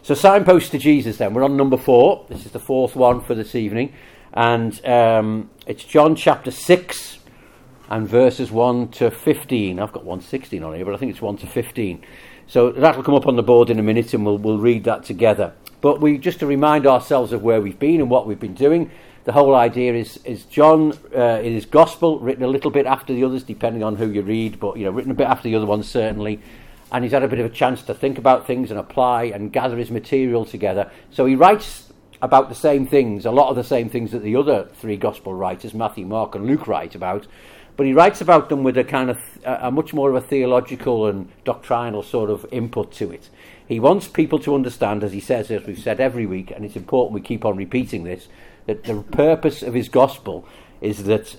So signpost to Jesus then. We're on number 4. This is the 4th one for this evening. And it's John chapter 6 and verses 1 to 15. I've got 1:16 on here, but I think it's 1 to 15. So that'll come up on the board in a minute and we'll read that together. But just to remind ourselves of where we've been and what we've been doing, the whole idea is John, in his gospel, written a little bit after the others, depending on who you read, but written a bit after the other ones certainly. And he's had a bit of a chance to think about things and apply and gather his material together. So he writes about the same things, a lot of the same things that the other 3 gospel writers, Matthew, Mark and Luke, write about. But he writes about them with a kind of a much more of a theological and doctrinal sort of input to it. He wants people to understand, as he says, as we've said every week, and it's important we keep on repeating this, that the purpose of his gospel is that,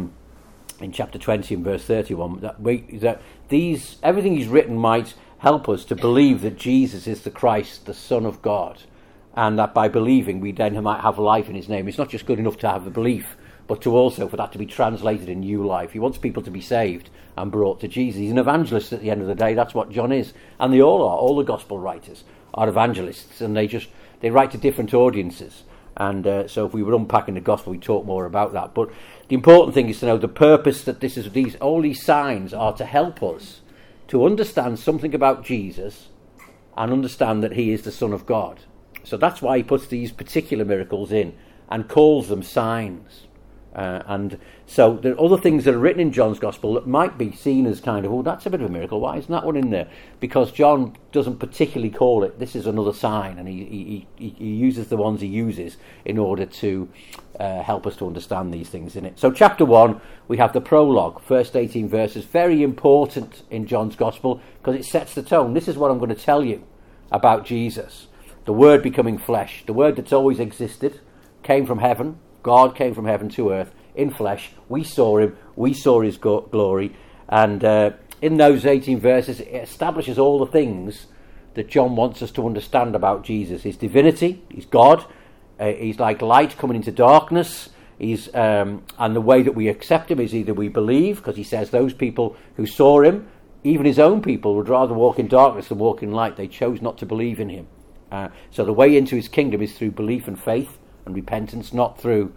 in chapter 20 and verse 31, that everything he's written might help us to believe that Jesus is the Christ, the Son of God, and that by believing we then might have life in his name. It's not just good enough to have the belief, but to also for that to be translated in new life. He wants people to be saved and brought to Jesus. He's an evangelist at the end of the day. That's what John is. And they all are. All the gospel writers are evangelists, and they write to different audiences. And so if we were unpacking the gospel, we'd talk more about that. But the important thing is to know the purpose that all these signs are to help us to understand something about Jesus and understand that he is the Son of God. So that's why he puts these particular miracles in and calls them signs. And so there are other things that are written in John's gospel that might be seen as kind of, that's a bit of a miracle. Why isn't that one in there? Because John doesn't particularly call it, this is another sign, and he uses the ones he uses in order to help us to understand these things in it. So chapter 1, we have the prologue, first 18 verses, very important in John's gospel because it sets the tone. This is what I'm going to tell you about Jesus, the Word becoming flesh, the Word that's always existed, came from heaven. God came from heaven to earth in flesh. We saw him. We saw his glory. And in those 18 verses, it establishes all the things that John wants us to understand about Jesus. His divinity, he's God. He's like light coming into darkness. And the way that we accept him is either we believe, because he says those people who saw him, even his own people, would rather walk in darkness than walk in light. They chose not to believe in him. So the way into his kingdom is through belief and faith and repentance, not through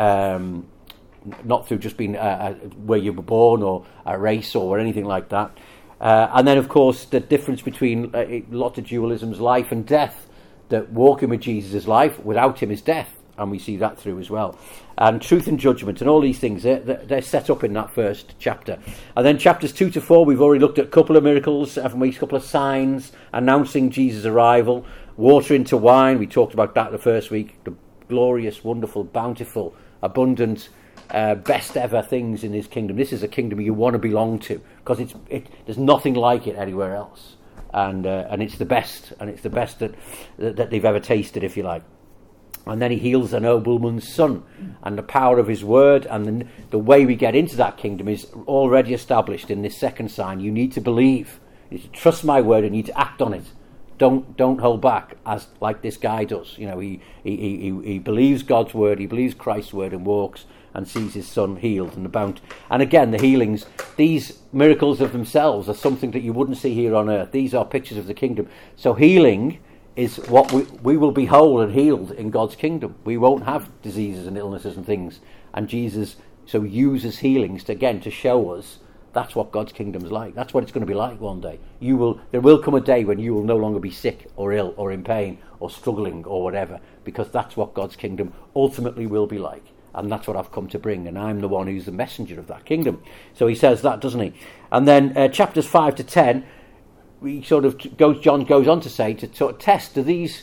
just being where you were born or a race or anything like that. And then, of course, the difference between a lot of dualism's life and death, that walking with Jesus is life, without him is death, and we see that through as well. And truth and judgment and all these things, they're set up in that first chapter. And then chapters 2 to 4, we've already looked at a couple of miracles, haven't we? A couple of signs announcing Jesus' arrival. Water into wine, we talked about that the first week. The glorious, wonderful, bountiful, abundant, best ever things in his kingdom. This is a kingdom you want to belong to because there's nothing like it anywhere else, and it's the best, and it's the best that they've ever tasted, if you like. And then he heals a nobleman's son, and the power of his word, and the way we get into that kingdom is already established in this second sign. You need to believe, you need to trust my word, and you need to act on it. Don't hold back, as like this guy does. He believes God's word, he believes Christ's word, and walks and sees his son healed and abound. And again, the healings, these miracles of themselves are something that you wouldn't see here on earth. These are pictures of the kingdom. So healing is what we will be whole and healed in God's kingdom. We won't have diseases and illnesses and things. And Jesus so uses healings to show us that's what God's kingdom's like. That's what it's going to be like one day. There will come a day when you will no longer be sick or ill or in pain or struggling or whatever, because that's what God's kingdom ultimately will be like. And that's what I've come to bring, and I'm the one who's the messenger of that kingdom. So he says that, doesn't he? And then chapters 5 to 10, John goes on to say, to sort of test, do these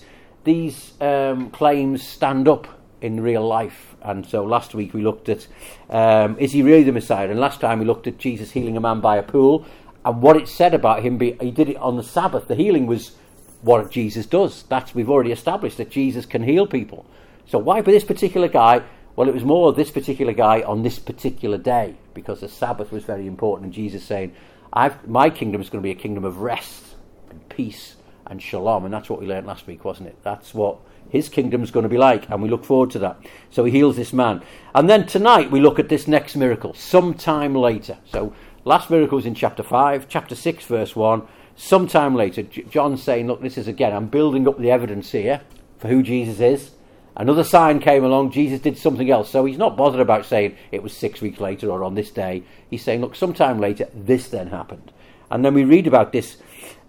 claims stand up in real life? And so last week we looked at, is he really the Messiah? And last time we looked at Jesus healing a man by a pool, and what it said about him, he did it on the Sabbath. The healing was what Jesus does. We've already established that Jesus can heal people. So why for this particular guy? Well, it was more this particular guy on this particular day, because the Sabbath was very important, and Jesus saying, my kingdom is going to be a kingdom of rest and peace and shalom, and that's what we learned last week, wasn't it? That's what his kingdom is going to be like, and we look forward to that. So he heals this man. And then tonight we look at this next miracle, sometime later. So last miracle was in chapter 5, chapter 6, verse 1. sometime later, John's saying, look, this is, again, I'm building up the evidence here for who Jesus is. Another sign came along, Jesus did something else. So he's not bothered about saying it was 6 weeks later or on this day. He's saying, look, sometime later, this then happened. And then we read about this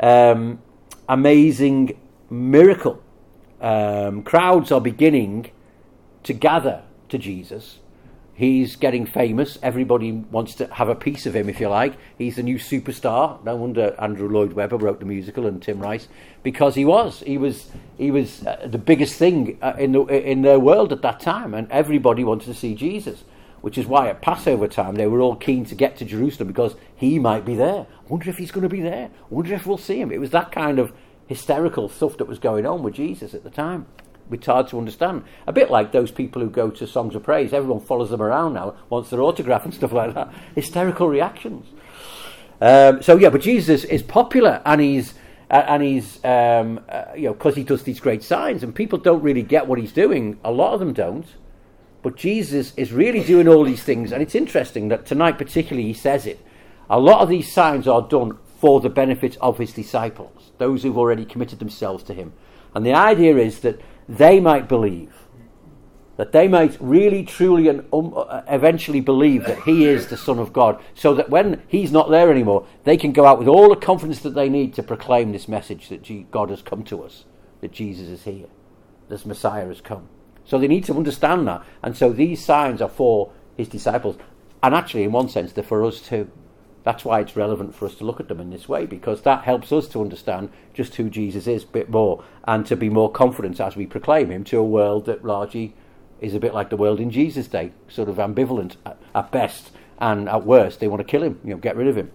amazing miracle. Crowds are beginning to gather to Jesus. He's getting famous. Everybody wants to have a piece of him, if you like. He's the new superstar. No wonder Andrew Lloyd Webber wrote the musical and Tim Rice, because he was the biggest thing in their world at that time, and everybody wanted to see Jesus. Which is why at Passover time they were all keen to get to Jerusalem, because he might be there. I wonder if he's going to be there. I wonder if we'll see him. It was that kind of hysterical stuff that was going on with Jesus at the time. It's hard to understand. A bit like those people who go to Songs of Praise. Everyone follows them around now, wants their autograph and stuff like that. Hysterical reactions. But Jesus is popular, and he's because he does these great signs, and people don't really get what he's doing. A lot of them don't. But Jesus is really doing all these things, and it's interesting that tonight particularly he says it. A lot of these signs are done for the benefit of his disciples, those who've already committed themselves to him. And the idea is that they might believe, that they might really, truly, and eventually believe that he is the Son of God, so that when he's not there anymore, they can go out with all the confidence that they need to proclaim this message that God has come to us, that Jesus is here, this Messiah has come. So they need to understand that. And so these signs are for his disciples. And actually, in one sense, they're for us too. That's why it's relevant for us to look at them in this way, because that helps us to understand just who Jesus is a bit more, and to be more confident as we proclaim him to a world that largely is a bit like the world in Jesus' day, sort of ambivalent at best, and at worst, they want to kill him, get rid of him.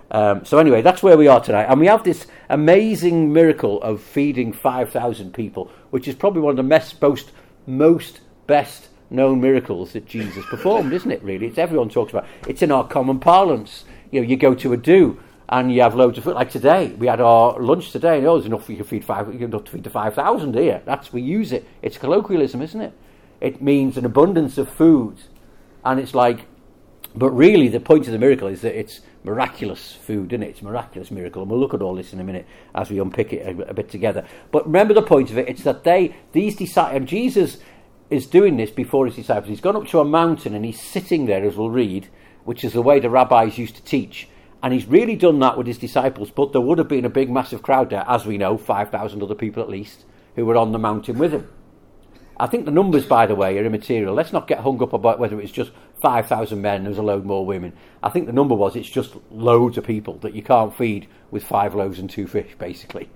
So anyway, that's where we are tonight. And we have this amazing miracle of feeding 5,000 people, which is probably one of the most best known miracles that Jesus performed, isn't it, really? It's everyone talks about. It's in our common parlance. You go to a do and you have loads of food. Like today, we had our lunch today, and there's enough to feed the 5,000 here. We use it. It's colloquialism, isn't it? It means an abundance of food. And it's like, but really the point of the miracle is that it's miraculous food, isn't it? It's a miraculous miracle, and we'll look at all this in a minute as we unpick it a bit together. But remember the point of it, it's that these disciples, and Jesus is doing this before his disciples. He's gone up to a mountain and he's sitting there, as we'll read, which is the way the rabbis used to teach. And he's really done that with his disciples, but there would have been a big, massive crowd there, as we know, 5,000 other people at least, who were on the mountain with him. I think the numbers, by the way, are immaterial. Let's not get hung up about whether it's just 5,000 men and there's a load more women. I think the number was it's just loads of people that you can't feed with 5 loaves and 2 fish, basically.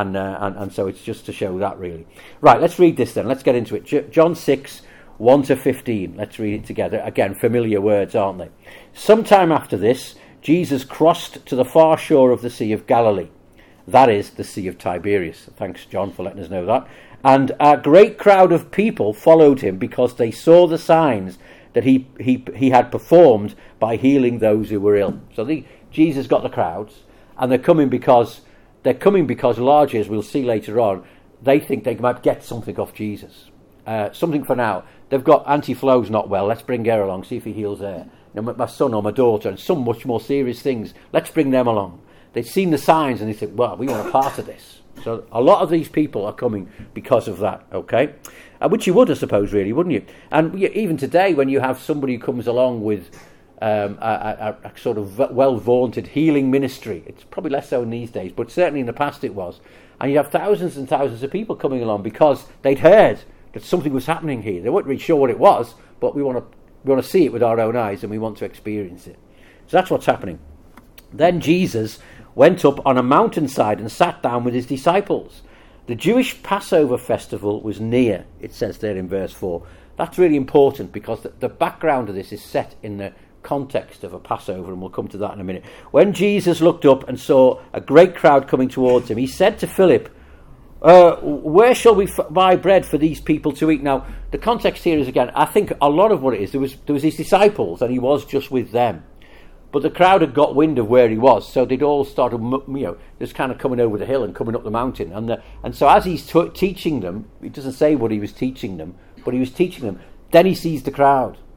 And so it's just to show that, really. Right, let's read this then. Let's get into it. John 6, 1 to 15. Let's read it together. Again, familiar words, aren't they? Sometime after this, Jesus crossed to the far shore of the Sea of Galilee. That is the Sea of Tiberias. Thanks, John, for letting us know that. And a great crowd of people followed him because they saw the signs that he had performed by healing those who were ill. So Jesus got the crowds, and they're coming because largely, as we'll see later on, they think they might get something off Jesus. Something for now. They've got Auntie Flo's not well. Let's bring her along, see if he heals her. My son or my daughter, and some much more serious things. Let's bring them along. They've seen the signs and they think, well, we want a part of this. So a lot of these people are coming because of that, okay? Which you would, I suppose, really, wouldn't you? And even today, when you have somebody who comes along with a sort of well-vaunted healing ministry, it's probably less so in these days, but certainly in the past it was. And you have thousands and thousands of people coming along because they'd heard that something was happening here. They weren't really sure what it was, but we want to see it with our own eyes, and we want to experience it. So that's what's happening. Then Jesus went up on a mountainside and sat down with his disciples. The Jewish Passover festival was near, it says there in verse 4. That's really important because the background of this is set in the context of a Passover, and we'll come to that in a minute. When Jesus looked up and saw a great crowd coming towards him, he said to Philip, where shall we buy bread for these people to eat? Now, the context here is, again, I think a lot of what it is, there was his disciples, and he was just with them. But the crowd had got wind of where he was, so they'd all started, just kind of coming over the hill and coming up the mountain. And so as he's teaching them, he doesn't say what he was teaching them, but he was teaching them. Then he sees the crowd.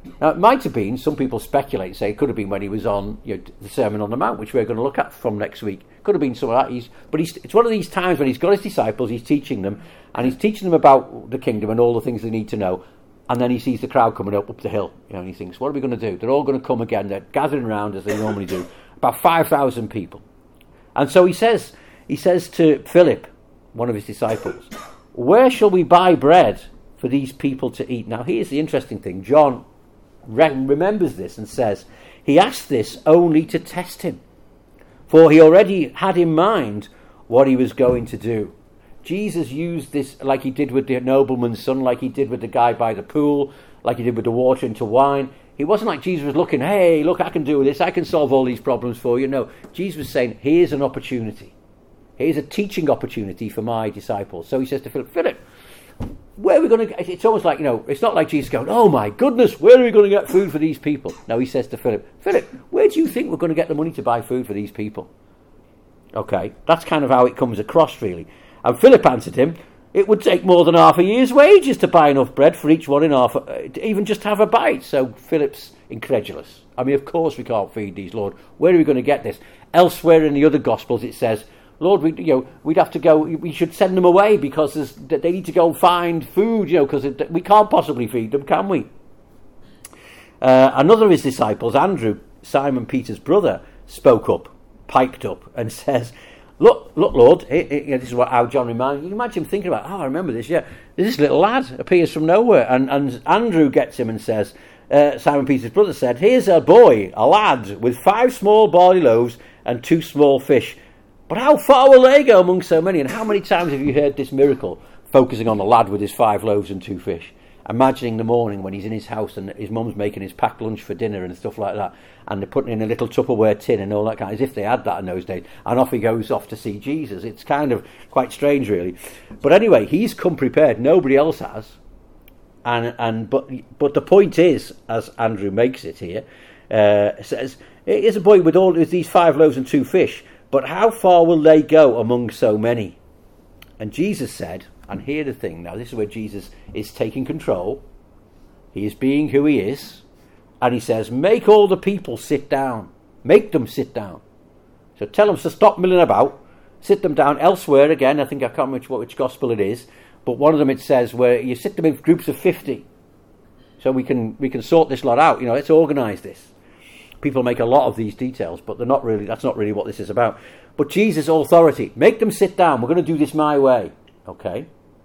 Now, it might have been, some people speculate, say it could have been when he was on the Sermon on the Mount, which we're going to look at from next week. Could have been some of that. It's one of these times when he's got his disciples, he's teaching them, and he's teaching them about the kingdom and all the things they need to know. And then he sees the crowd coming up the hill, and he thinks, what are we going to do? They're all going to come again. They're gathering around as they normally do. About 5,000 people. And so he says to Philip, one of his disciples, where shall we buy bread for these people to eat? Now, here's the interesting thing. John remembers this and says, he asked this only to test him, for he already had in mind what he was going to do. Jesus used this like he did with the nobleman's son, like he did with the guy by the pool, like he did with the water into wine. It wasn't like Jesus was looking, hey, look, I can do this, I can solve all these problems for you. No, Jesus was saying, here's an opportunity. Here's a teaching opportunity for my disciples. So he says to Philip, where are we going to get? It's almost like, it's not like Jesus going, oh my goodness, where are we going to get food for these people? No, he says to Philip, where do you think we're going to get the money to buy food for these people? Okay, that's kind of how it comes across, really. And Philip answered him, it would take more than half a year's wages to buy enough bread for each one in half, even just have a bite. So Philip's incredulous. I mean, of course we can't feed these, Lord. Where are we going to get this? Elsewhere in the other Gospels it says, Lord, we'd have to go, we should send them away because they need to go find food, because we can't possibly feed them, can we? Another of his disciples, Andrew, Simon Peter's brother, spoke up, piped up, and says, Look, Lord, this is how John reminds you. You imagine him thinking about, I remember this, this little lad appears from nowhere. And Andrew gets him and says, Simon Peter's brother said, here's a boy, a lad, with 5 small barley loaves and 2 small fish. But how far will they go among so many? And how many times have you heard this miracle, focusing on the lad with his 5 loaves and 2 fish? Imagining the morning when he's in his house and his mum's making his packed lunch for dinner and stuff like that, and they're putting in a little Tupperware tin and all that kind, as if they had that in those days, and off he goes off to see Jesus. It's kind of quite strange, really. But anyway, he's come prepared. Nobody else has. But the point is, as Andrew makes it here, says, here's a boy with these 5 loaves and 2 fish, but how far will they go among so many? And Jesus said, and hear the thing, now this is where Jesus is taking control. He is being who he is. And he says, make all the people sit down. Make them sit down. So tell them to stop milling about. Sit them down. Elsewhere, again, I think I can't remember which gospel it is, but one of them it says where you sit them in groups of 50. So we can sort this lot out. Let's organise this. People make a lot of these details, but that's not really what this is about. But Jesus' authority, make them sit down. We're going to do this my way. Okay.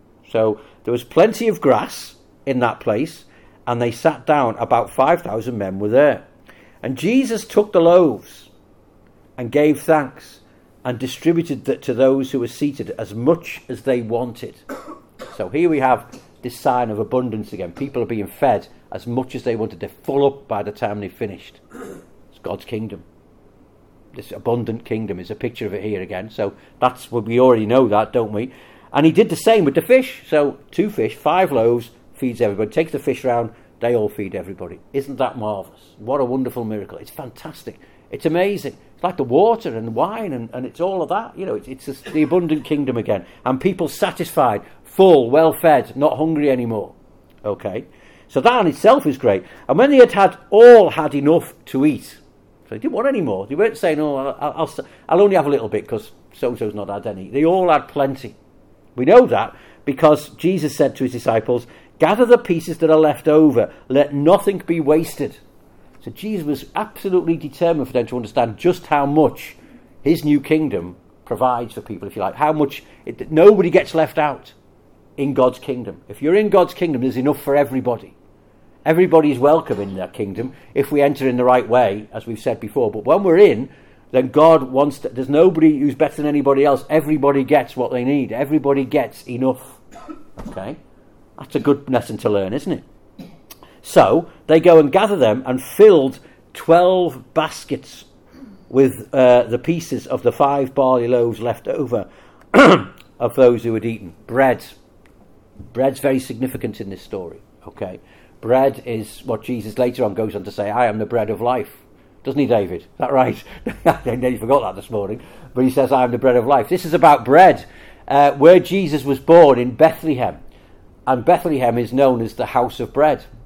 So there was plenty of grass in that place, and they sat down. About 5,000 men were there. And Jesus took the loaves and gave thanks and distributed that to those who were seated as much as they wanted. So here we have this sign of abundance again. People are being fed as much as they wanted. They're full up by the time they finished. It's God's kingdom. This abundant kingdom is a picture of it here again. So that's what we already know that, don't we? And he did the same with the fish. So 2 fish, 5 loaves, feeds everybody. Takes the fish round, they all feed everybody. Isn't that marvellous? What a wonderful miracle. It's fantastic. It's amazing. It's like the water and wine and it's all of that. It's the abundant kingdom again. And people satisfied, full, well fed, not hungry anymore. Okay. So that in itself is great. And when they all had enough to eat, so they didn't want any more. They weren't saying, I'll only have a little bit because so-and-so's not had any. They all had plenty. We know that because Jesus said to his disciples, gather the pieces that are left over. Let nothing be wasted. So Jesus was absolutely determined for them to understand just how much his new kingdom provides for people, if you like. How much nobody gets left out in God's kingdom. If you're in God's kingdom, there's enough for everybody. Everybody's welcome in that kingdom if we enter in the right way, as we've said before. But when we're in, then God wants to, there's nobody who's better than anybody else. Everybody gets what they need. Everybody gets enough. Okay? That's a good lesson to learn, isn't it? So they go and gather them and filled 12 baskets with the pieces of the 5 barley loaves left over of those who had eaten. Bread's very significant in this story. Okay? Bread is what Jesus later on goes on to say, I am the bread of life. Doesn't he, David? Is that right? I nearly forgot that this morning. But he says, I am the bread of life. This is about bread, where Jesus was born in Bethlehem. And Bethlehem is known as the house of bread.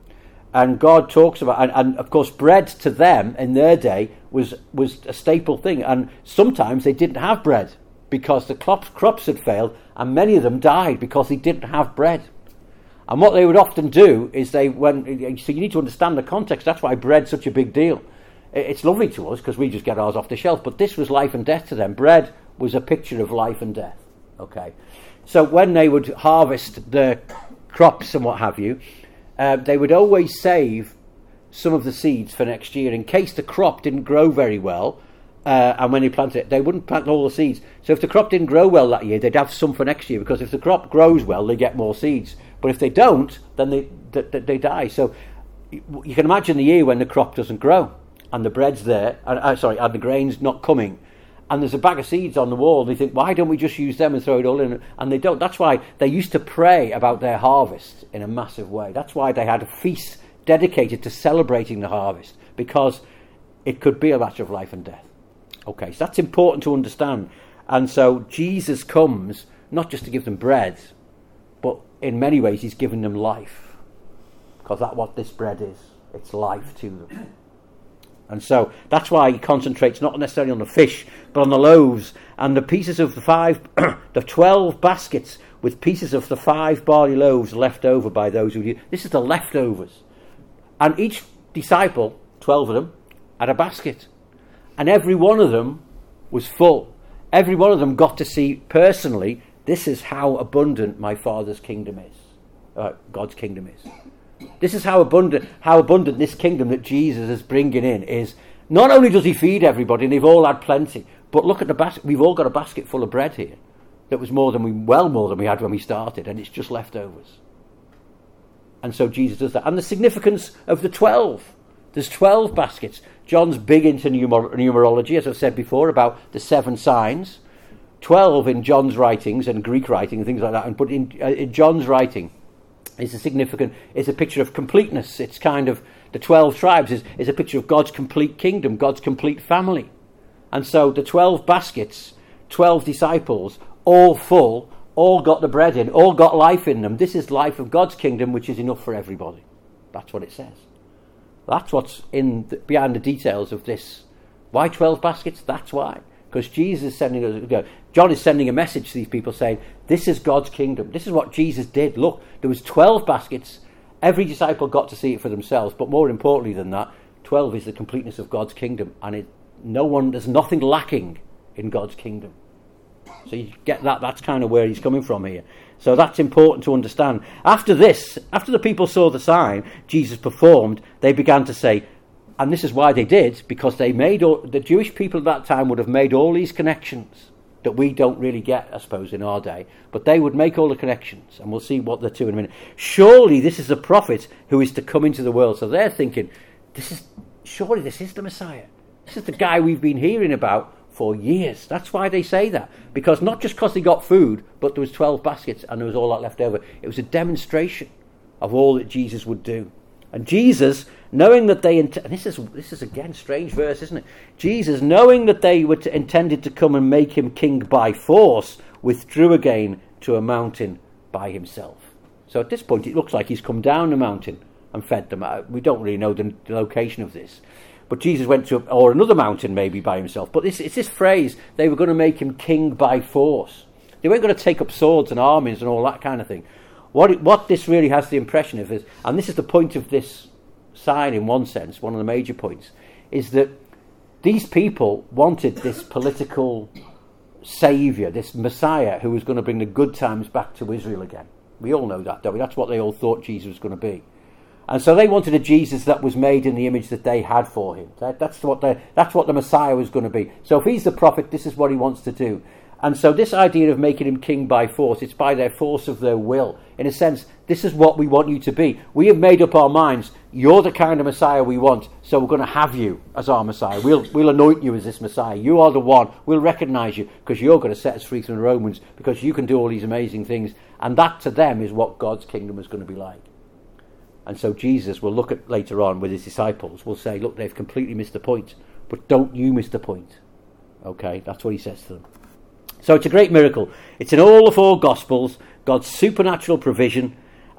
And God talks about, and of course bread to them in their day was a staple thing. And sometimes they didn't have bread because the crops had failed, and many of them died because they didn't have bread. And what they would often do is so you need to understand the context. That's why bread's such a big deal. It's lovely to us because we just get ours off the shelf, but this was life and death to them. Bread was a picture of life and death. Okay, so when they would harvest the crops and what have you, they would always save some of the seeds for next year in case the crop didn't grow very well. And when they planted it, they wouldn't plant all the seeds. So if the crop didn't grow well that year, they'd have some for next year, because if the crop grows well, they get more seeds. But if they don't, then they die. So you can imagine the year when the crop doesn't grow and the bread's there, and the grain's not coming, and there's a bag of seeds on the wall. They think, why don't we just use them and throw it all in? And they don't. That's why they used to pray about their harvest in a massive way. That's why they had a feast dedicated to celebrating the harvest, because it could be a matter of life and death. Okay, so that's important to understand. And so Jesus comes not just to give them bread, but in many ways he's giving them life, because that's what this bread is. It's life to them. And so that's why he concentrates not necessarily on the fish, but on the loaves and the pieces of the 12 baskets with pieces of the 5 barley loaves left over by those who... This is the leftovers. And each disciple, 12 of them, had a basket. And every one of them was full. Every one of them got to see personally, this is how abundant my Father's kingdom is. God's kingdom is. This is how abundant this kingdom that Jesus is bringing in is. Not only does he feed everybody, and they've all had plenty, but look at the basket. We've all got a basket full of bread here that was more than we had when we started, and it's just leftovers. And so Jesus does that. And the significance of the 12. There's 12 baskets. John's big into numerology, as I've said before, about the 7 signs. 12 in John's writings and Greek writing and things like that. But in John's writing is a picture of completeness. It's kind of the 12 tribes is a picture of God's complete kingdom, God's complete family. And so the 12 baskets, 12 disciples, all full, all got the bread in, all got life in them. This is life of God's kingdom, which is enough for everybody. That's what it says. That's what's behind the details of this. Why 12 baskets? That's why. Because Jesus is sending us, John is sending a message to these people saying, this is God's kingdom. This is what Jesus did. Look, there was 12 baskets. Every disciple got to see it for themselves. But more importantly than that, 12 is the completeness of God's kingdom. And there's nothing lacking in God's kingdom. So you get that. That's kind of where he's coming from here. So that's important to understand. After this, after the people saw the sign Jesus performed, they began to say, and this is why they did, because the Jewish people at that time would have made all these connections that we don't really get, I suppose, in our day. But they would make all the connections, and we'll see what they're to in a minute. Surely this is a prophet who is to come into the world. So they're thinking, surely this is the Messiah. This is the guy we've been hearing about for years. That's why they say that. Because not just because they got food, but there was 12 baskets and there was all that left over. It was a demonstration of all that Jesus would do. And Jesus, knowing that this is again strange verse, isn't it? Jesus, knowing that they were intended to come and make him king by force, withdrew again to a mountain by himself. So at this point it looks like he's come down the mountain and fed them. We don't really know the location of this. But Jesus went to another mountain maybe by himself. But it's this phrase, they were going to make him king by force. They weren't going to take up swords and armies and all that kind of thing. What this really has the impression of is, and this is the point of this sign in one sense, one of the major points, is that these people wanted this political saviour, this Messiah who was going to bring the good times back to Israel again. We all know that, don't we? That's what they all thought Jesus was going to be. And so they wanted a Jesus that was made in the image that they had for him. That's what the Messiah was going to be. So if he's the prophet, this is what he wants to do. And so this idea of making him king by force, it's by their force of their will. In a sense, this is what we want you to be. We have made up our minds, you're the kind of Messiah we want, so we're going to have you as our Messiah. We'll anoint you as this Messiah. You are the one. We'll recognise you because you're going to set us free from the Romans, because you can do all these amazing things. And that to them is what God's kingdom is going to be like. And so Jesus, we'll look at later on with his disciples, will say, look, they've completely missed the point, but don't you miss the point. Okay, that's what he says to them. So it's a great miracle. It's in all the 4 Gospels, God's supernatural provision,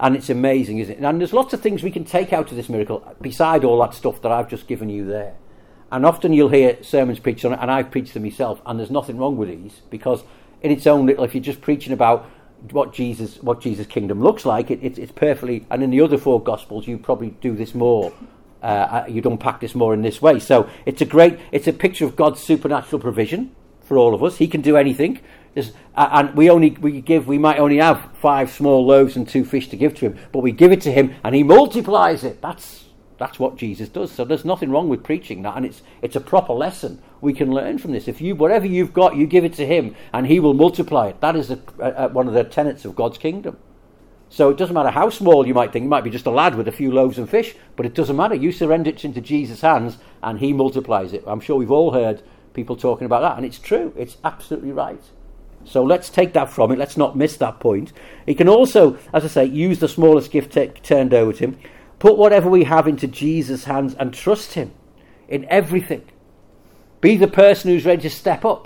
And it's amazing, isn't it? And there's lots of things we can take out of this miracle, beside all that stuff that I've just given you there. And often you'll hear sermons preached on it, and I've preached them myself, and there's nothing wrong with these, because in its own little, if you're just preaching about what Jesus' kingdom looks like, it's perfectly, and in the other 4 Gospels you probably do this more, you'd unpack this more in this way. So it's a picture of God's supernatural provision for all of us. He can do anything. And we might only have 5 small loaves and 2 fish to give to him, but we give it to him and he multiplies it. That's what Jesus does. So there's nothing wrong with preaching that, and it's a proper lesson we can learn from this. If whatever you've got, you give it to him and he will multiply it. That is one of the tenets of God's kingdom. So it doesn't matter how small you might think. You might be just a lad with a few loaves and fish, but it doesn't matter. You surrender it into Jesus' hands and he multiplies it. I'm sure we've all heard people talking about that, and it's true. It's absolutely right. So let's take that from it. Let's not miss that point. He can also, as I say, use the smallest gift turned over to him. Put whatever we have into Jesus' hands and trust him in everything. Be the person who's ready to step up.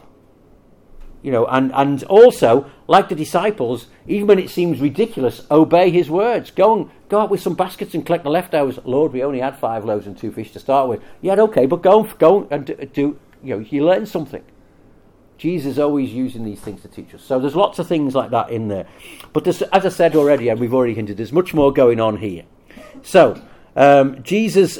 And also, like the disciples, even when it seems ridiculous, obey his words. Go out with some baskets and collect the leftovers. Lord, we only had 5 loaves and 2 fish to start with. Yeah, okay, but go and do. You learn something. Jesus is always using these things to teach us. So there's lots of things like that in there. But there's, as I said already, and we've already hinted, there's much more going on here. So Jesus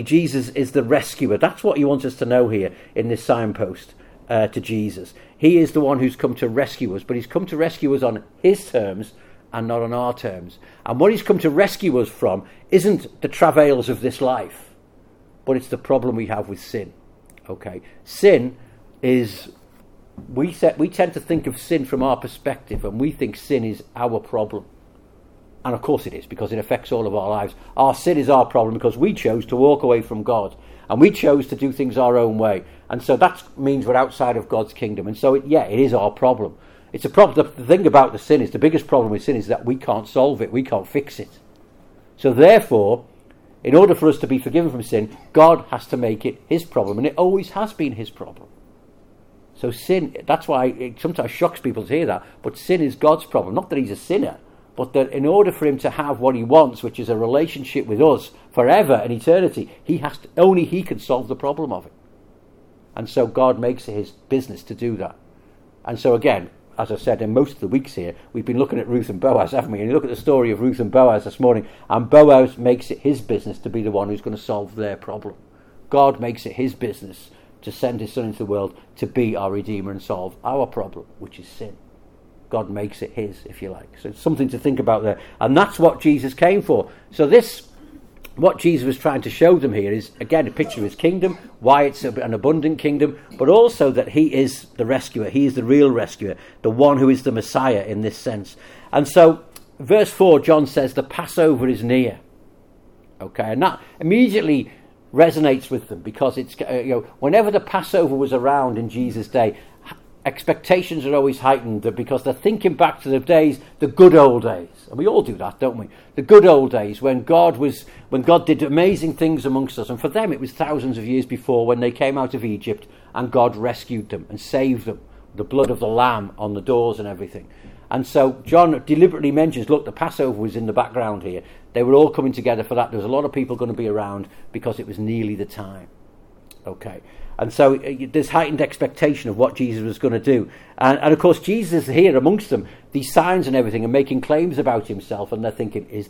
is the rescuer. That's what he wants us to know here in this signpost to Jesus. He is the one who's come to rescue us, but he's come to rescue us on his terms and not on our terms. And what he's come to rescue us from isn't the travails of this life, but it's the problem we have with sin. Okay, sin is... We tend to think of sin from our perspective, and we think sin is our problem. And of course it is, because it affects all of our lives. Our sin is our problem because we chose to walk away from God, and we chose to do things our own way. And so that means we're outside of God's kingdom. And so, it is our problem. It's a problem. The thing about the sin is, the biggest problem with sin is that we can't solve it. We can't fix it. So therefore, in order for us to be forgiven from sin, God has to make it his problem. And it always has been his problem. So sin, that's why it sometimes shocks people to hear that, but sin is God's problem. Not that he's a sinner, but that in order for him to have what he wants, which is a relationship with us forever and eternity, only he can solve the problem of it. And so God makes it his business to do that. And so again, as I said, in most of the weeks here, we've been looking at Ruth and Boaz, haven't we? And you look at the story of Ruth and Boaz this morning, and Boaz makes it his business to be the one who's going to solve their problem. God makes it his business to send his son into the world to be our Redeemer and solve our problem, which is sin. God makes it his, if you like. So it's something to think about there. And that's what Jesus came for. So what Jesus was trying to show them here is, again, a picture of his kingdom, why it's an abundant kingdom, but also that he is the rescuer. He is the real rescuer, the one who is the Messiah in this sense. And so, verse 4, John says, the Passover is near. Okay, and that immediately resonates with them, because it's whenever the Passover was around in Jesus' day, expectations are always heightened, because they're thinking back to the good old days, and we all do that, don't we? The good old days when God did amazing things amongst us, and for them it was thousands of years before, when they came out of Egypt and God rescued them and saved them, the blood of the lamb on the doors and everything. And so John deliberately mentions, look, the Passover was in the background here. They were all coming together for that. There was a lot of people going to be around because it was nearly the time. Okay. And so there's heightened expectation of what Jesus was going to do. And of course, Jesus is here amongst them, these signs and everything, and making claims about himself. And they're thinking, is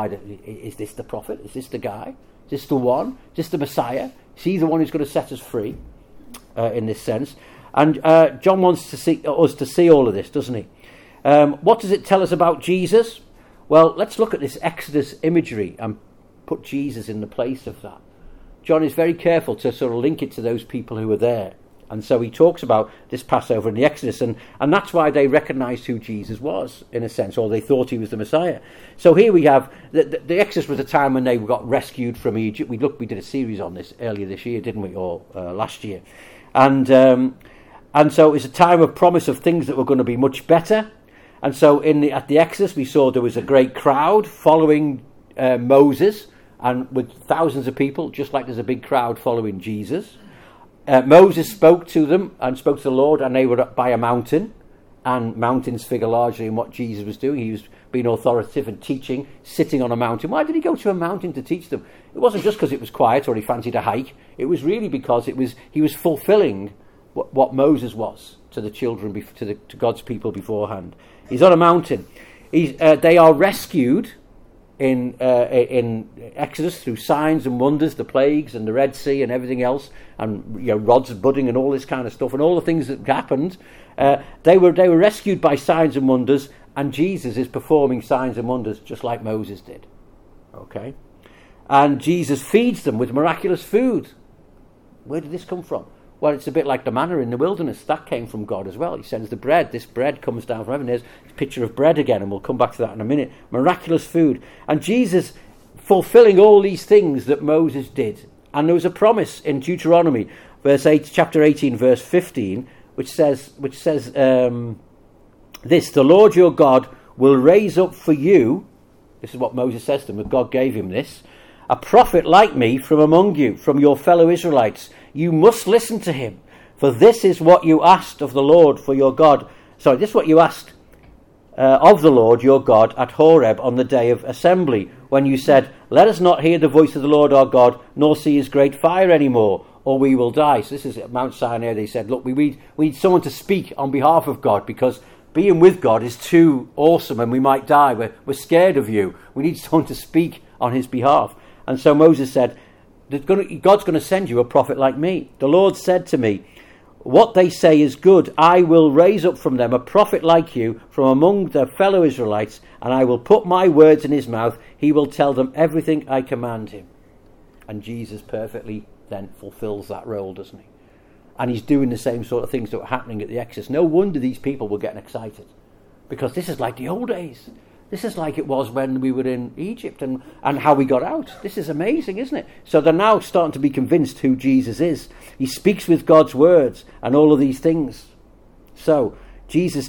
this the prophet? Is this the guy? Is this the one? Is this the Messiah? Is he the one who's going to set us free in this sense? And John wants us to see all of this, doesn't he? What does it tell us about Jesus? Well, let's look at this Exodus imagery and put Jesus in the place of that. John is very careful to sort of link it to those people who were there. And so he talks about this Passover in the Exodus, and that's why they recognised who Jesus was, in a sense, or they thought he was the Messiah. So here we have, the Exodus was a time when they got rescued from Egypt. We did a series on this earlier this year, didn't we, or last year. And so it was a time of promise of things that were going to be much better. And so at the Exodus, we saw there was a great crowd following Moses, and with thousands of people, just like there's a big crowd following Jesus. Moses spoke to them and spoke to the Lord, and they were up by a mountain, and mountains figure largely in what Jesus was doing. He was being authoritative and teaching, sitting on a mountain. Why did he go to a mountain to teach them? It wasn't just because it was quiet or he fancied a hike. It was really because he was fulfilling what Moses was to the children, to God's people beforehand. He's on a mountain. They are rescued in Exodus through signs and wonders, the plagues and the Red Sea and everything else, and rods budding and all this kind of stuff, and all the things that happened. They were rescued by signs and wonders, and Jesus is performing signs and wonders just like Moses did. Okay, and Jesus feeds them with miraculous food. Where did this come from? Well, it's a bit like the manna in the wilderness. That came from God as well. He sends the bread. This bread comes down from heaven. There's a picture of bread again, and we'll come back to that in a minute. Miraculous food. And Jesus fulfilling all these things that Moses did. And there was a promise in Deuteronomy, chapter 18, verse 15, which says this: the Lord your God will raise up for you, this is what Moses says to them, that God gave him this, a prophet like me from among you, from your fellow Israelites. You must listen to him, for this is what you asked of the Lord for your God. Sorry, this is what you asked of the Lord your God at Horeb on the day of assembly, when you said, let us not hear the voice of the Lord our God, nor see his great fire anymore, or we will die. So this is at Mount Sinai. They said, look, we need someone to speak on behalf of God, because being with God is too awesome and we might die. We're scared of you. We need someone to speak on his behalf. And so Moses said, God's going to send you a prophet like me. The Lord said to me, what they say is good. I will raise up from them a prophet like you from among their fellow Israelites, and I will put my words in his mouth. He will tell them everything I command him. And Jesus perfectly then fulfills that role, doesn't he? And he's doing the same sort of things that were happening at the Exodus. No wonder these people were getting excited, because this is like the old days. This is like it was when we were in Egypt and how we got out. This is amazing, isn't it? So they're now starting to be convinced who Jesus is. He speaks with God's words and all of these things. So Jesus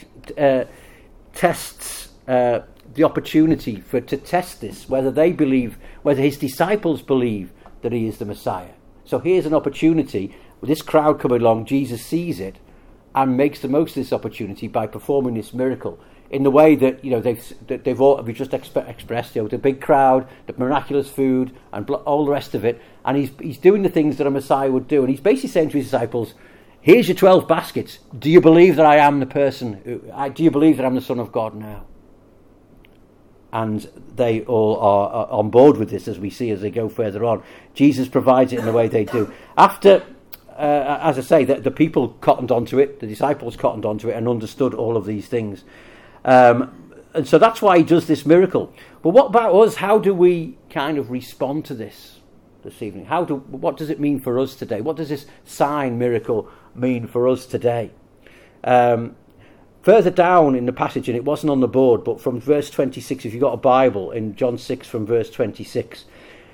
tests the opportunity to test this, whether they believe, whether his disciples believe that he is the Messiah. So here's an opportunity. With this crowd coming along, Jesus sees it and makes the most of this opportunity by performing this miracle in the way that they've all, we just expressed, the big crowd, the miraculous food, and all the rest of it. And he's doing the things that a Messiah would do. And he's basically saying to his disciples, here's your 12 baskets. Do you believe that I am the person? Do you believe that I'm the Son of God now? And they all are on board with this, as we see as they go further on. Jesus provides it in the way they do. After, as I say, the people cottoned onto it, the disciples cottoned onto it and understood all of these things. And so that's why he does this miracle. But what about us? How do we kind of respond to this evening? What does it mean for us today? What does this sign miracle mean for us today? Further down in the passage, and it wasn't on the board, but from verse 26, if you've got a Bible, in John 6 from verse 26,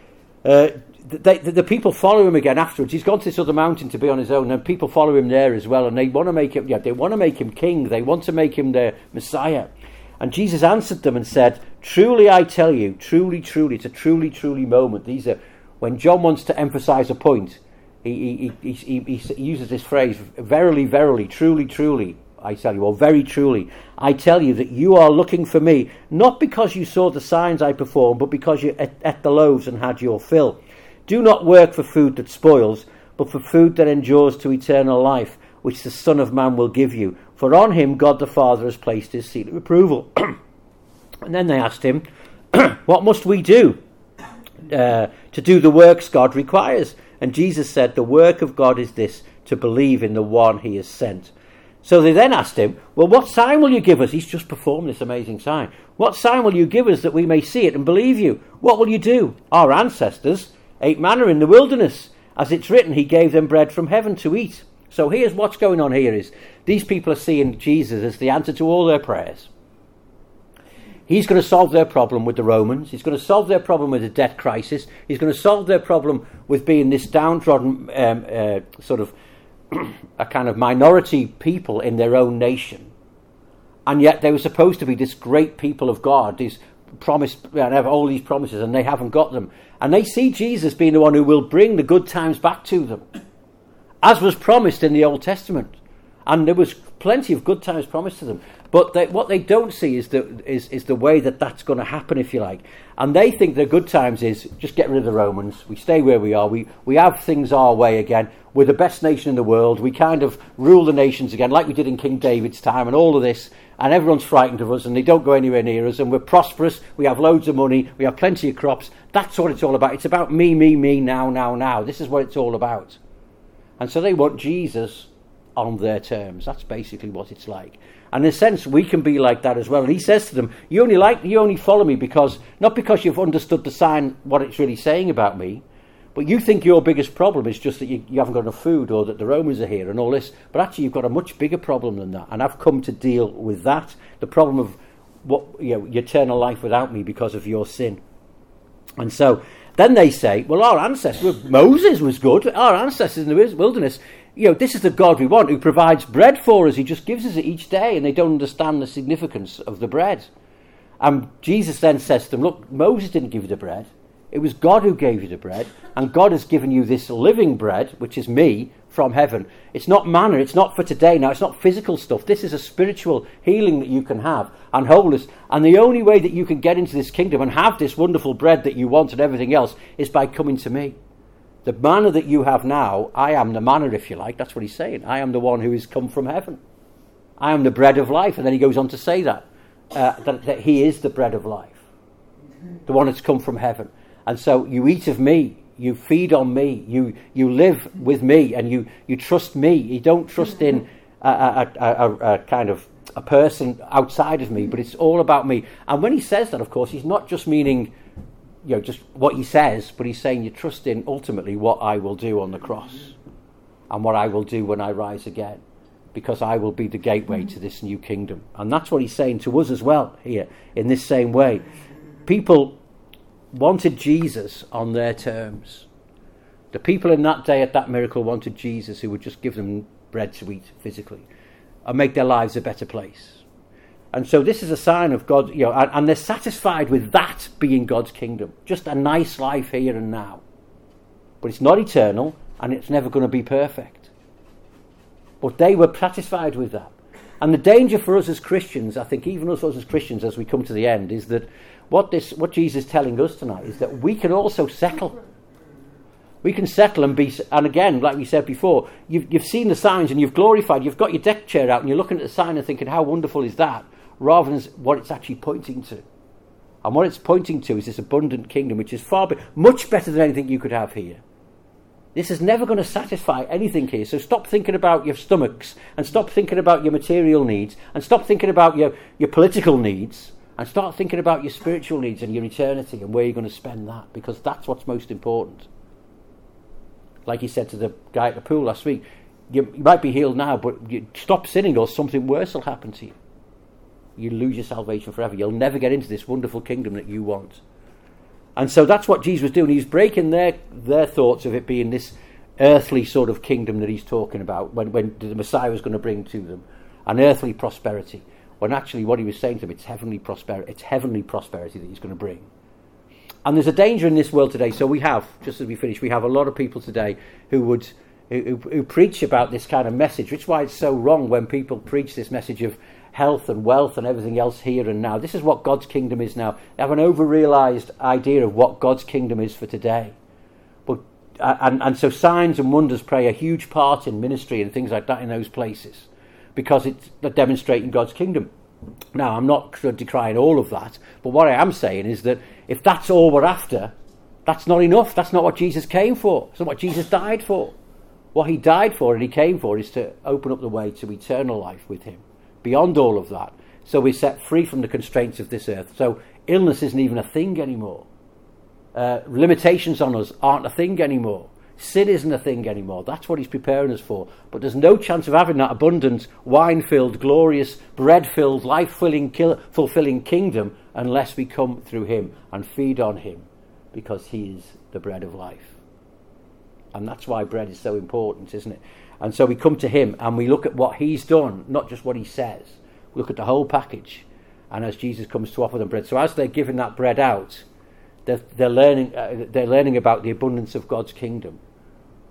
the people follow him again afterwards. He's gone to this other mountain to be on his own, and people follow him there as well, and they want to make him, they want to make him king. They want to make him their Messiah. And Jesus answered them and said, truly I tell you, truly, truly, it's a truly, truly moment. These are, when John wants to emphasize a point, he uses this phrase, verily, verily, truly, truly, I tell you, or very truly, I tell you that you are looking for me, not because you saw the signs I performed, but because you ate the loaves and had your fill. Do not work for food that spoils, but for food that endures to eternal life, which the Son of Man will give you. For on him God the Father has placed his seal of approval. And then they asked him, what must we do to do the works God requires? And Jesus said, the work of God is this, to believe in the one he has sent. So they then asked him, well, what sign will you give us? He's just performed this amazing sign. What sign will you give us that we may see it and believe you? What will you do? Our ancestors ate manna in the wilderness. As it's written, he gave them bread from heaven to eat. So here's what's going on here is these people are seeing Jesus as the answer to all their prayers. He's going to solve their problem with the Romans. He's going to solve their problem with the debt crisis. He's going to solve their problem with being this downtrodden sort of a kind of minority people in their own nation. And yet they were supposed to be this great people of God, these promised, and have all these promises, and they haven't got them. And they see Jesus being the one who will bring the good times back to them, as was promised in the Old Testament. And there was plenty of good times promised to them. But what they don't see is the way that that's going to happen, if you like. And they think the good times is just get rid of the Romans. We stay where we are. We have things our way again. We're the best nation in the world. We kind of rule the nations again, like we did in King David's time, and all of this. And everyone's frightened of us, and they don't go anywhere near us. And we're prosperous. We have loads of money. We have plenty of crops. That's what it's all about. It's about me, now. This is what it's all about. And so they want Jesus on their terms. That's basically what it's like. And in a sense, we can be like that as well. And he says to them, you only follow me not because you've understood the sign, what it's really saying about me, but you think your biggest problem is just that you haven't got enough food, or that the Romans are here and all this. But actually, you've got a much bigger problem than that. And I've come to deal with that, the problem of your eternal life without me because of your sin. And so then they say, well, our ancestors, Moses was good. Our ancestors in the wilderness, this is the God we want, who provides bread for us. He just gives us it each day, and they don't understand the significance of the bread. And Jesus then says to them, look, Moses didn't give you the bread. It was God who gave you the bread, and God has given you this living bread, which is me, from heaven. It's not manna, it's not for today now, it's not physical stuff. This is a spiritual healing that you can have, and wholeness. And the only way that you can get into this kingdom and have this wonderful bread that you want and everything else is by coming to me. The manna that you have now, I am the manna, if you like. That's what he's saying. I am the one who has come from heaven. I am the bread of life. And then he goes on to say that he is the bread of life, the one that's come from heaven. And so you eat of me, you feed on me, you live with me, and you trust me. You don't trust in a kind of a person outside of me, but it's all about me. And when he says that, of course, he's not just meaning just what he says, but he's saying you trust in ultimately what I will do on the cross and what I will do when I rise again, because I will be the gateway to this new kingdom. And that's what he's saying to us as well here in this same way. People wanted Jesus on their terms. The people in that day at that miracle wanted Jesus, who would just give them bread to eat physically and make their lives a better place. And so this is a sign of God, and they're satisfied with that being God's kingdom. Just a nice life here and now. But it's not eternal, and it's never going to be perfect. But they were satisfied with that. And the danger for us as Christians, I think even us as Christians as we come to the end, is that what Jesus is telling us tonight is that we can also settle. We can settle and be, and again, like we said before, you've seen the signs and you've glorified, you've got your deck chair out and you're looking at the sign and thinking, how wonderful is that? Rather than what it's actually pointing to. And what it's pointing to is this abundant kingdom, which is much better than anything you could have here. This is never going to satisfy anything here. So stop thinking about your stomachs, and stop thinking about your material needs, and stop thinking about your political needs, and start thinking about your spiritual needs and your eternity and where you're going to spend that, because that's what's most important. Like he said to the guy at the pool last week, you might be healed now, but you stop sinning or something worse will happen to you. You lose your salvation forever. You'll never get into this wonderful kingdom that you want. And so that's what Jesus was doing. He's breaking their thoughts of it being this earthly sort of kingdom that he's talking about when the Messiah was going to bring to them, an earthly prosperity. When actually what he was saying to them, it's heavenly prosperity. It's heavenly prosperity that he's going to bring. And there's a danger in this world today. So we have, just as we finish, we have a lot of people today who preach about this kind of message, which is why it's so wrong when people preach this message of health and wealth and everything else here and now. This is what God's kingdom is now. They have an over-realised idea of what God's kingdom is for today. But and so signs and wonders play a huge part in ministry and things like that in those places, because it's demonstrating God's kingdom. Now, I'm not decrying all of that, but what I am saying is that if that's all we're after, that's not enough. That's not what Jesus came for. It's not what Jesus died for. What he died for and he came for is to open up the way to eternal life with him. Beyond all of that, so we're set free from the constraints of this earth. So illness isn't even a thing anymore. Limitations on us aren't a thing anymore. Sin isn't a thing anymore. That's what he's preparing us for. But there's no chance of having that abundant, wine-filled, glorious, bread-filled, life-fulfilling kingdom unless we come through him and feed on him, because he is the bread of life. And that's why bread is so important, isn't it? And so we come to him and we look at what he's done, not just what he says. We look at the whole package. And as Jesus comes to offer them bread, so as they're giving that bread out, they're learning about the abundance of God's kingdom.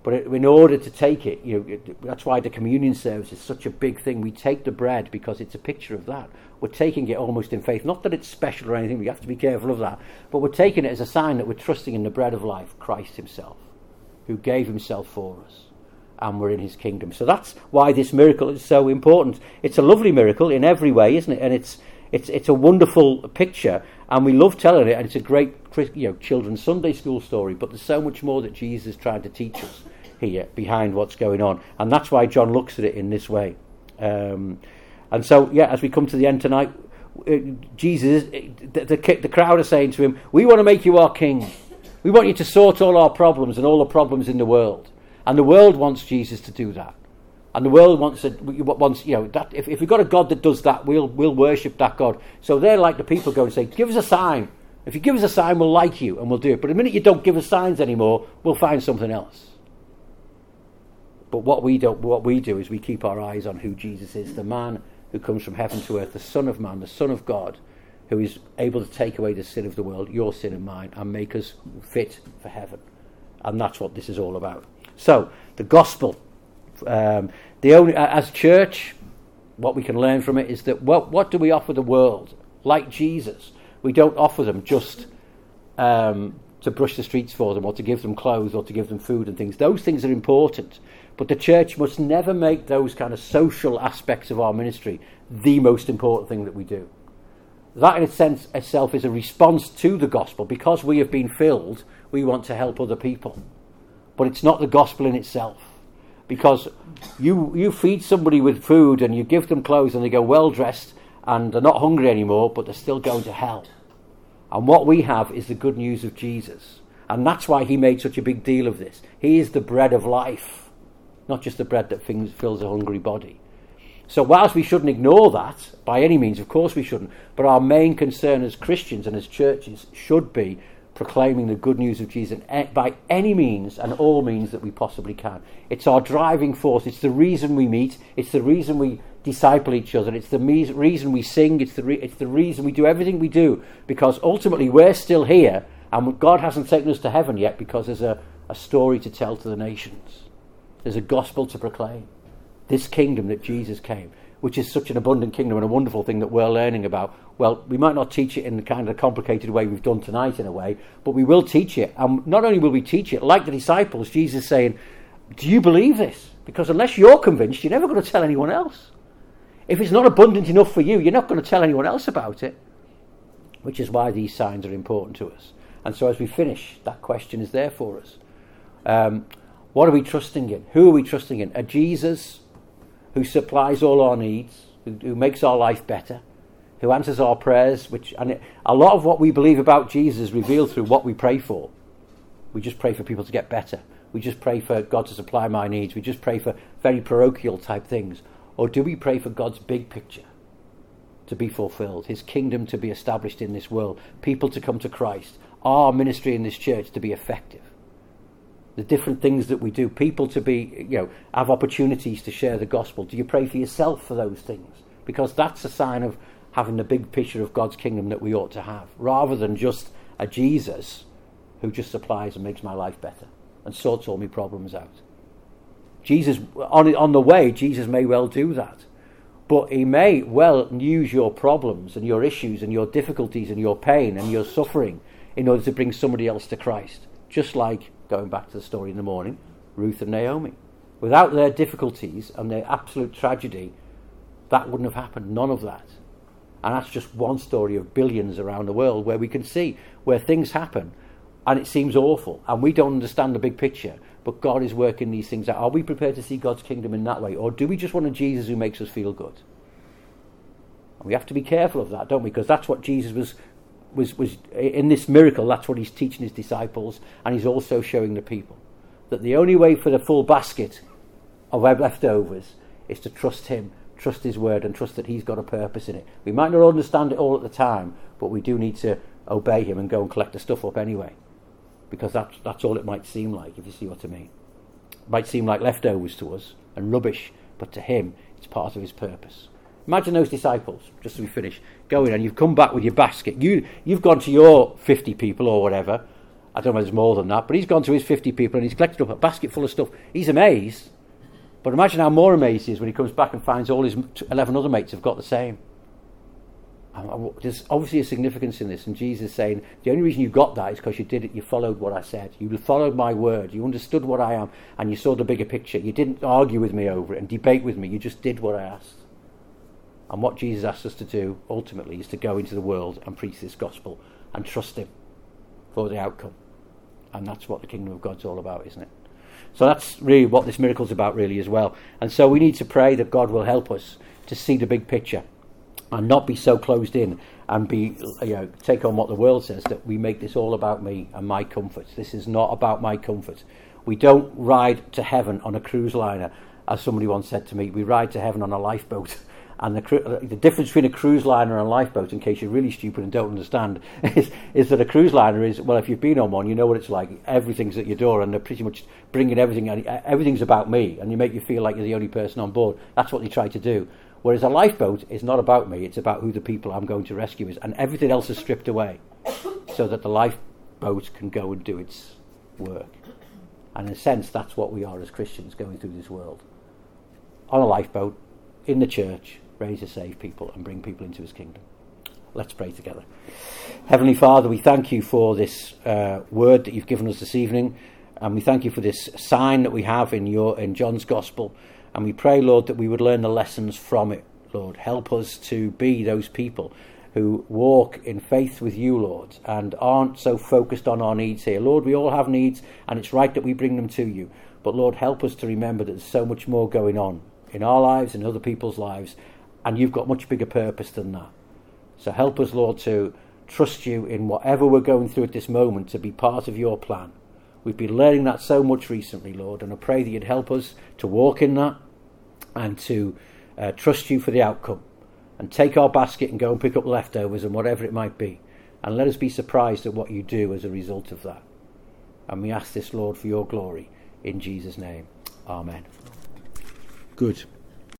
But in order to take it, that's why the communion service is such a big thing. We take the bread because it's a picture of that. We're taking it almost in faith. Not that it's special or anything, we have to be careful of that. But we're taking it as a sign that we're trusting in the bread of life, Christ himself, who gave himself for us. And we're in his kingdom. So that's why this miracle is so important. It's a lovely miracle in every way, isn't it? And it's a wonderful picture, and we love telling it, and it's a great children's Sunday school story. But there's so much more that Jesus is trying to teach us here behind what's going on, and that's why John looks at it in this way. And so, as we come to the end tonight, Jesus, the crowd are saying to him, "We want to make you our king. We want you to sort all our problems and all the problems in the world." And the world wants Jesus to do that. And the world wants that if we've got a God that does that, we'll worship that God. So they're like the people go and say, "Give us a sign. If you give us a sign, we'll like you and we'll do it. But the minute you don't give us signs anymore, we'll find something else." But what we do is we keep our eyes on who Jesus is, the man who comes from heaven to earth, the Son of Man, the Son of God, who is able to take away the sin of the world, your sin and mine, and make us fit for heaven. And that's what this is all about. So, the gospel, as church, what we can learn from it is that what do we offer the world? Like Jesus, we don't offer them just to brush the streets for them, or to give them clothes, or to give them food and things. Those things are important, but the church must never make those kind of social aspects of our ministry the most important thing that we do. That in a sense itself is a response to the gospel. Because we have been filled, we want to help other people. But it's not the gospel in itself. Because you feed somebody with food and you give them clothes and they go well dressed and they're not hungry anymore, but they're still going to hell. And what we have is the good news of Jesus. And that's why he made such a big deal of this. He is the bread of life, not just the bread that fills a hungry body. So whilst we shouldn't ignore that, by any means, of course we shouldn't, but our main concern as Christians and as churches should be proclaiming the good news of Jesus by any means and all means that we possibly can. It's our driving force. It's the reason we meet. It's the reason we disciple each other. It's the reason we sing. It's the reason we do everything we do, because ultimately we're still here and God hasn't taken us to heaven yet, because there's a story to tell to the nations. There's a gospel to proclaim. This kingdom that Jesus came, which is such an abundant kingdom and a wonderful thing that we're learning about. Well, we might not teach it in the kind of complicated way we've done tonight in a way, but we will teach it. And not only will we teach it, like the disciples, Jesus is saying, do you believe this? Because unless you're convinced, you're never going to tell anyone else. If it's not abundant enough for you, you're not going to tell anyone else about it. Which is why these signs are important to us. And so as we finish, that question is there for us. What are we trusting in? Who are we trusting in? A Jesus who supplies all our needs, who makes our life better, who answers our prayers, and a lot of what we believe about Jesus is revealed through what we pray for. We just pray for people to get better. We just pray for God to supply my needs. We just pray for very parochial type things. Or do we pray for God's big picture to be fulfilled, his kingdom to be established in this world, people to come to Christ, our ministry in this church to be effective? The different things that we do, people to be, have opportunities to share the gospel. Do you pray for yourself for those things? Because that's a sign of having the big picture of God's kingdom that we ought to have, rather than just a Jesus who just supplies and makes my life better and sorts all my problems out. Jesus, on the way, Jesus may well do that. But he may well use your problems and your issues and your difficulties and your pain and your suffering in order to bring somebody else to Christ. Just like, going back to the story in the morning, Ruth and Naomi. Without their difficulties and their absolute tragedy, that wouldn't have happened. None of that. And that's just one story of billions around the world where we can see where things happen and it seems awful and we don't understand the big picture, but God is working these things out. Are we prepared to see God's kingdom in that way, or do we just want a Jesus who makes us feel good? And we have to be careful of that, don't we? Because that's what Jesus was in this miracle. That's what he's teaching his disciples, and he's also showing the people that the only way for the full basket of leftovers is to trust him, trust his word, and trust that he's got a purpose in it. We might not understand it all at the time, but we do need to obey him and go and collect the stuff up anyway, because that's all it might seem like, if you see what I mean. It might seem like leftovers to us and rubbish, but to him it's part of his purpose. Imagine those disciples, just as we finish, going and you've come back with your basket. You've gone to your 50 people or whatever, I don't know if there's more than that, but he's gone to his 50 people and he's collected up a basket full of stuff. He's amazed. But imagine how more amazed he is when he comes back and finds all his 11 other mates have got the same. There's obviously a significance in this, and Jesus is saying the only reason you got that is because you did it. You followed what I said. You followed my word. You understood what I am, and you saw the bigger picture. You didn't argue with me over it and debate with me. You just did what I asked. And what Jesus asks us to do ultimately is to go into the world and preach this gospel and trust him for the outcome. And that's what the kingdom of God's all about, isn't it? So that's really what this miracle's about, really, as well. And so we need to pray that God will help us to see the big picture and not be so closed in and be, take on what the world says, that we make this all about me and my comforts. This is not about my comforts. We don't ride to heaven on a cruise liner, as somebody once said to me. We ride to heaven on a lifeboat. And the difference between a cruise liner and a lifeboat, in case you're really stupid and don't understand, is that a cruise liner is, well, if you've been on one, you know what it's like. Everything's at your door, and they're pretty much bringing everything. Everything's about me, and you make you feel like you're the only person on board. That's what they try to do. Whereas a lifeboat is not about me, it's about who the people I'm going to rescue is. And everything else is stripped away so that the lifeboat can go and do its work. And in a sense, that's what we are as Christians going through this world. On a lifeboat, in the church, ready to save people and bring people into his kingdom. Let's pray together. Heavenly Father, we thank you for this word that you've given us this evening. And we thank you for this sign that we have in John's Gospel. And we pray, Lord, that we would learn the lessons from it, Lord. Help us to be those people who walk in faith with you, Lord, and aren't so focused on our needs here. Lord, we all have needs, and it's right that we bring them to you. But, Lord, help us to remember that there's so much more going on in our lives and other people's lives, and you've got much bigger purpose than that. So help us, Lord, to trust you in whatever we're going through at this moment, to be part of your plan. We've been learning that so much recently, Lord, and I pray that you'd help us to walk in that and to trust you for the outcome, and take our basket and go and pick up leftovers and whatever it might be, and let us be surprised at what you do as a result of that. And we ask this, Lord, for your glory, in Jesus' name. Amen. Good.